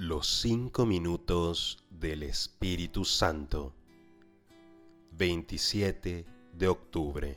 Los 5 minutos del Espíritu Santo, 27 de octubre.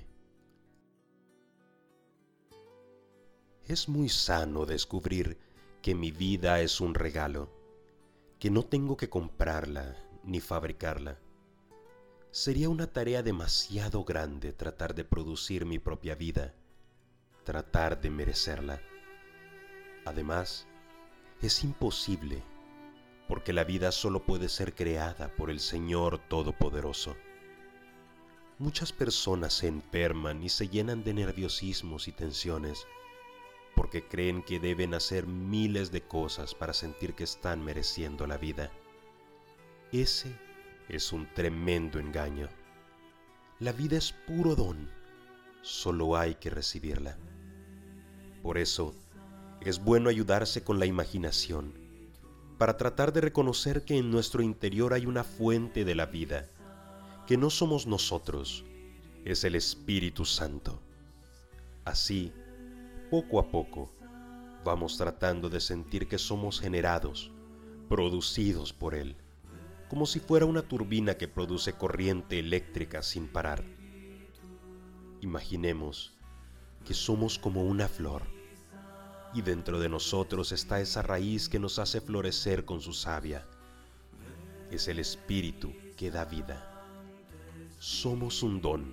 Es muy sano descubrir que mi vida es un regalo, que no tengo que comprarla ni fabricarla. Sería una tarea demasiado grande tratar de producir mi propia vida, tratar de merecerla. Además, es imposible, porque la vida solo puede ser creada por el Señor Todopoderoso. Muchas personas se enferman y se llenan de nerviosismos y tensiones, porque creen que deben hacer miles de cosas para sentir que están mereciendo la vida. Ese es un tremendo engaño. La vida es puro don, solo hay que recibirla. Por eso, es bueno ayudarse con la imaginación, para tratar de reconocer que en nuestro interior hay una fuente de la vida, que no somos nosotros, es el Espíritu Santo. Así, poco a poco, vamos tratando de sentir que somos generados, producidos por Él, como si fuera una turbina que produce corriente eléctrica sin parar. Imaginemos que somos como una flor, y dentro de nosotros está esa raíz que nos hace florecer con su savia. Es el Espíritu que da vida. Somos un don,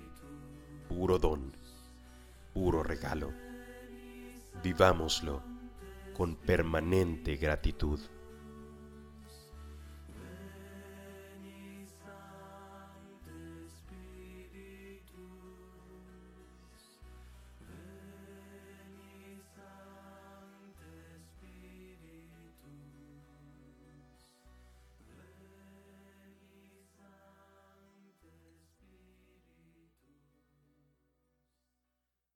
puro regalo. Vivámoslo con permanente gratitud.